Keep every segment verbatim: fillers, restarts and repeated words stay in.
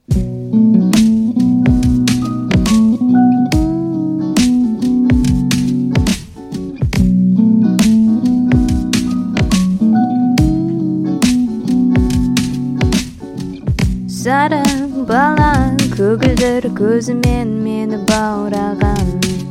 Сары бала көгілдір көзімен мені баураған,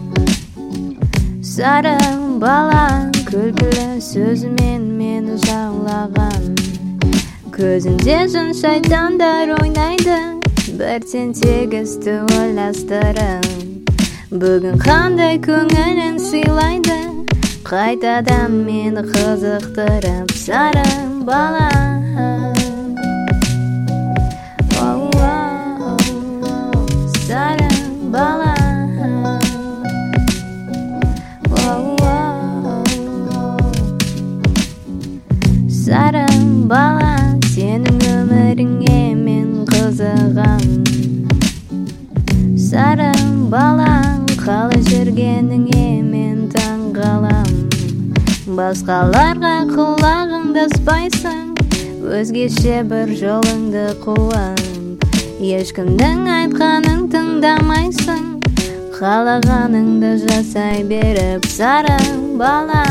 сары бала күлкілі сөзімен мені жаулаған. Көзінде жын шайтандар ойнайды, бірден тегісті ойластырып. Бүгін қандай көңілін сыйлайды, қайтадан мені қызықтырып. Сары бала, сары бала, сары бала, сенің өміріңе мен қызығам. Сары бала, қалай жүргеніңе мен таң қалам. Басқаларға құлағыңды аспайсың, өзгеше бір жолыңды қуып. Ешкімдің айтқанын тыңдамайсың, қалағаныңды жасай беріп. Сары бала,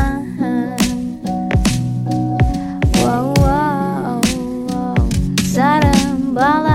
сары бала,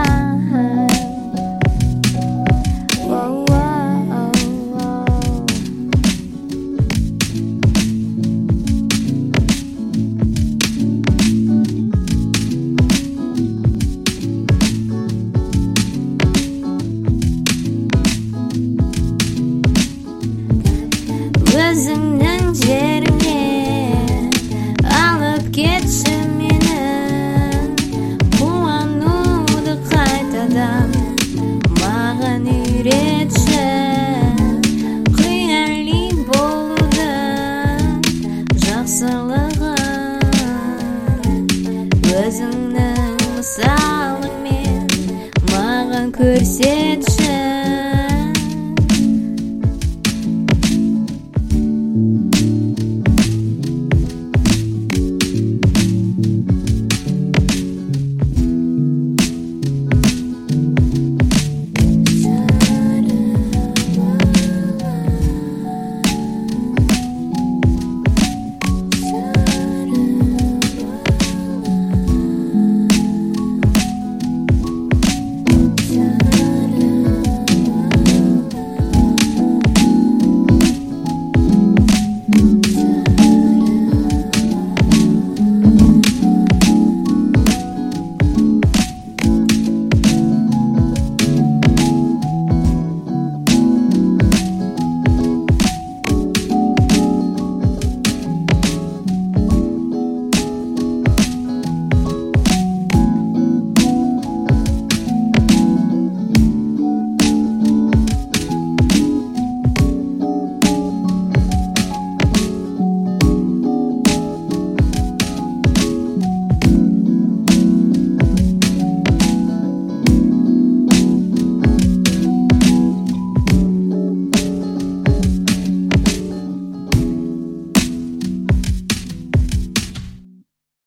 өзіңнің жеріңе алып кетші мені, қуануды қайтадан маған үйретші. Қияли болудың жақсылығын өзіңнің мысалыңмен маған көрсетші.